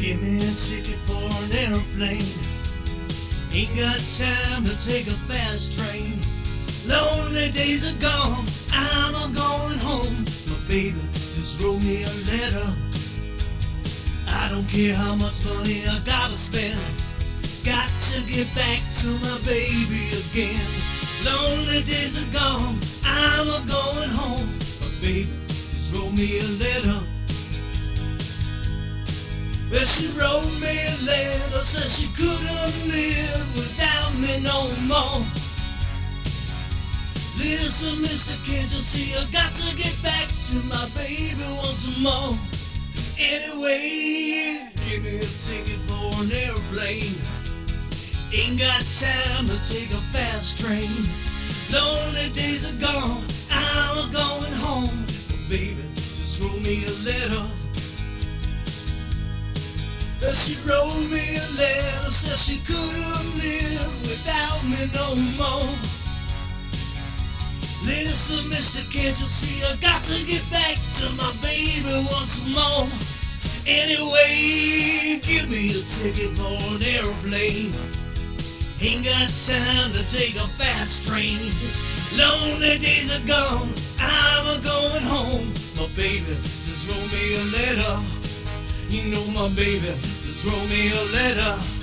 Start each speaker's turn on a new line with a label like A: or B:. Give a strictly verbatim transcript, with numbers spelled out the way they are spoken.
A: Give me a ticket for an airplane. Ain't got time to take a fast train. Lonely days are gone, I'm a going home. My baby just wrote me a letter. I don't care how much money I gotta spend. Got to get back to my baby again. Lonely days are gone, I'm a going home. My baby just wrote me a letter. Well, she wrote me a letter, said she couldn't live without me no more. Listen, mister, can't you see I got to get back to my baby once more. Anyway, give me a ticket for an airplane. Ain't got time to take a fast train. Lonely days are gone, I'm going home. But baby, just wrote me a letter. She wrote me a letter, said she couldn't live without me no more. Listen, mister, can't you see I got to get back to my baby once more. Anyway, give me a ticket for an airplane. Ain't got time to take a fast train. Lonely days are gone, I'm a going home. My baby just wrote me a letter. You know my baby just wrote me a letter.